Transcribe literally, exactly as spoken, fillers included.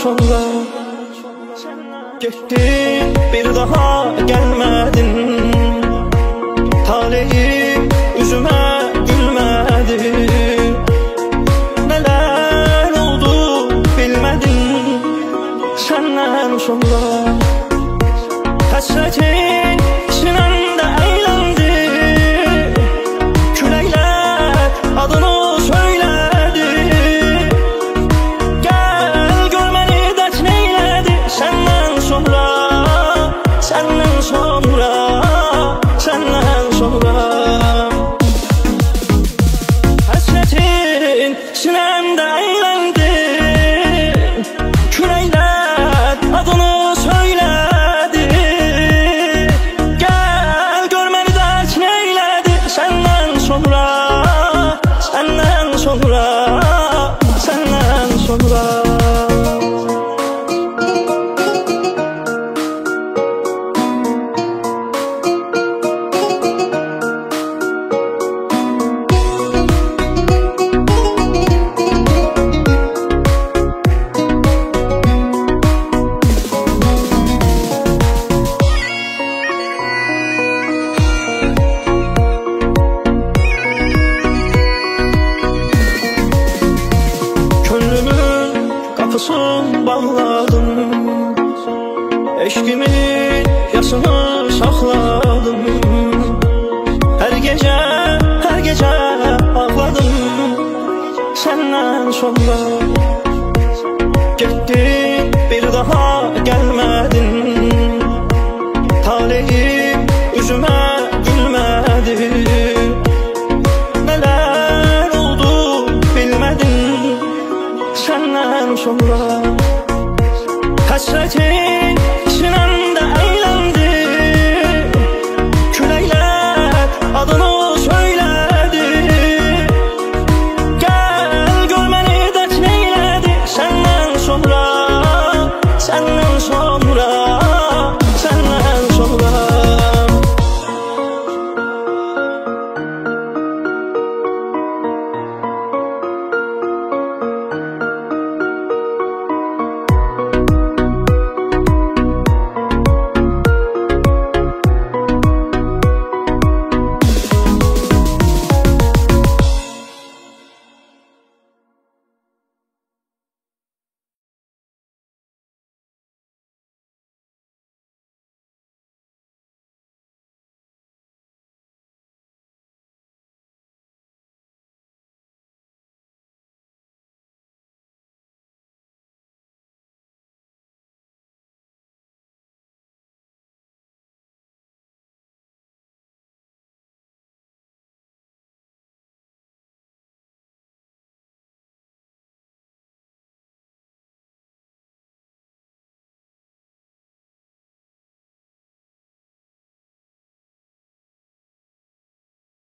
sonra gittin, bir daha gelmedin. Talihim yüzüme gülmedi. Neler oldu bilmedin senden sonra. Hasretin sinemde eğlendi. Küleyler adını söyledi. Gel gör beni dert neyledi. Senden sonra, senden sonra, senden sonra. Hasretin sinemde eğlendi. Küleyler adını söyledi. Gel gör beni dert neyledi. Senden sonra, senden sonra, senden sonra. Gönlümün kapısını bağladım. Eşkimin yasını sakladım. Her gece, her gece ağladım. Senden sonra gittin, bir daha gelmedin. Talihim yüzüme gülmedi. Neler oldu bilmedin senden sonra.